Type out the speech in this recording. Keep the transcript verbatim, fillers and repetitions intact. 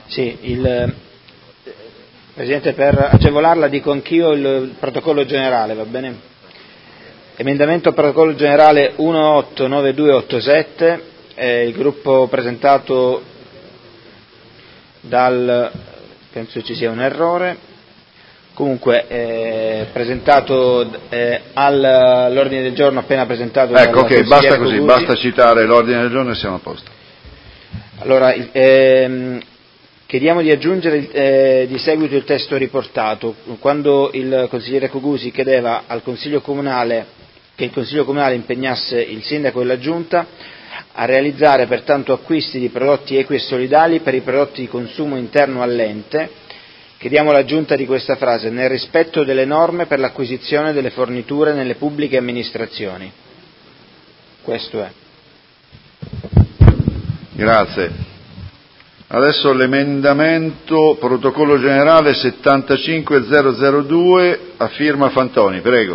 Sì, il, Presidente, per agevolarla dico anch'io il, il protocollo generale, va bene? Emendamento al protocollo generale uno otto nove due otto sette, eh, il gruppo presentato dal, penso ci sia un errore, comunque eh, presentato eh, all'ordine del giorno appena presentato ecco, dal ok, basta consigliere così, Cogusi. basta citare l'ordine del giorno e siamo a posto. Allora, ehm, chiediamo di aggiungere eh, di seguito il testo riportato. Quando il consigliere Cogusi chiedeva al Consiglio Comunale che il Consiglio Comunale impegnasse il Sindaco e la Giunta a realizzare pertanto acquisti di prodotti equi e solidali per i prodotti di consumo interno all'ente, chiediamo l'aggiunta di questa frase: nel rispetto delle norme per l'acquisizione delle forniture nelle pubbliche amministrazioni. Questo è. Grazie. Adesso l'emendamento protocollo generale settantacinque zero zero due a firma Fantoni, prego.